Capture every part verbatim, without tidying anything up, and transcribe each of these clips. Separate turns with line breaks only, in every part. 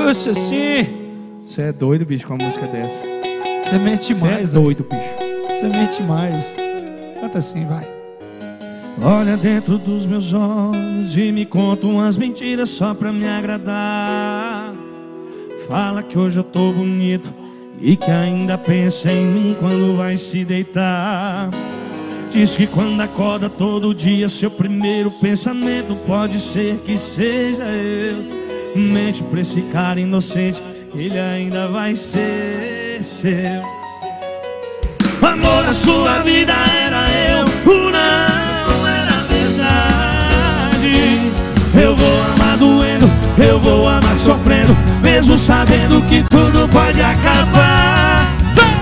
Lúcio, sim.
Você é doido, bicho, com uma música dessa.
Você mente mais.
Você é doido, bicho.
Você mente mais. Canta assim, vai.
Olha dentro dos meus olhos e me conta umas mentiras só pra me agradar. Fala que hoje eu tô bonito e que ainda pensa em mim quando vai se deitar. Diz que quando acorda todo dia seu primeiro pensamento pode ser que seja eu. Mente pra esse cara inocente, ele ainda vai ser seu. O amor da sua vida era eu, o não era verdade. Eu vou amar doendo, eu vou amar sofrendo, mesmo sabendo que tudo pode acabar.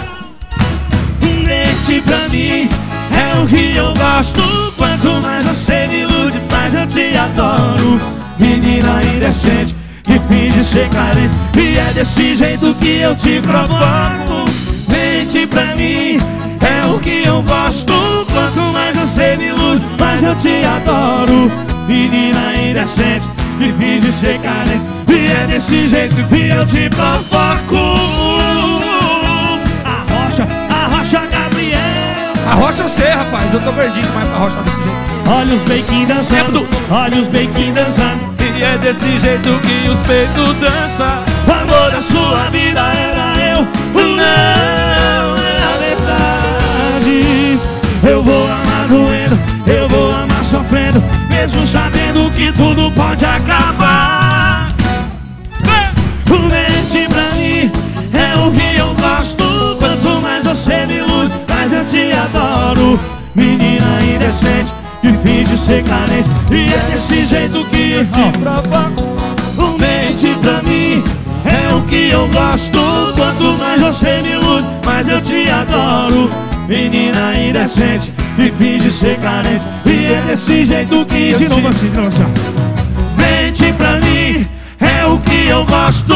Mente pra mim é o que eu gosto. Quanto mais você me ilude, mais eu te adoro. Menina indecente que finge ser carente, e é desse jeito que eu te provoco. Mente pra mim é o que eu gosto. Quanto mais você me ilude, mais eu te adoro. Menina indecente que finge ser carente, e é desse jeito que eu te provoco. Arrocha, arrocha, Gabriel.
Arrocha você, rapaz. Eu tô gordinho demais pra arrochar desse jeito.
Olha os beiquinhos dançando, olha os beiquinhos dançando,
e é desse jeito que os peitos dançam.
O amor da sua vida era eu, o não era verdade. Eu vou amar doendo, eu vou amar sofrendo, mesmo sabendo que tudo pode acabar. O mente pra mim é o que eu gosto. Quanto mais você me ilude, mais eu te adoro. Menina indecente que finge ser carente, e é desse jeito que eu te provoco. O mente pra mim é o que eu gosto. Quanto mais você me ilude, mais eu te adoro. Menina indecente que finge ser carente, e é desse jeito que eu te... De novo assim, de novo assim. Mente pra mim é o que eu gosto.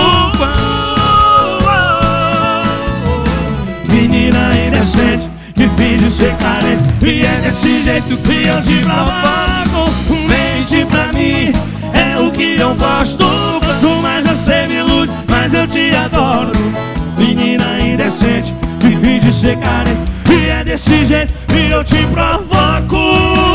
Menina indecente que finge ser carente, e é desse jeito que eu te provoco. Mente pra mim é o que eu gosto. Quanto mais você me ilude, mais eu te adoro. Menina indecente que finge ser carente, e é desse jeito que eu te provoco.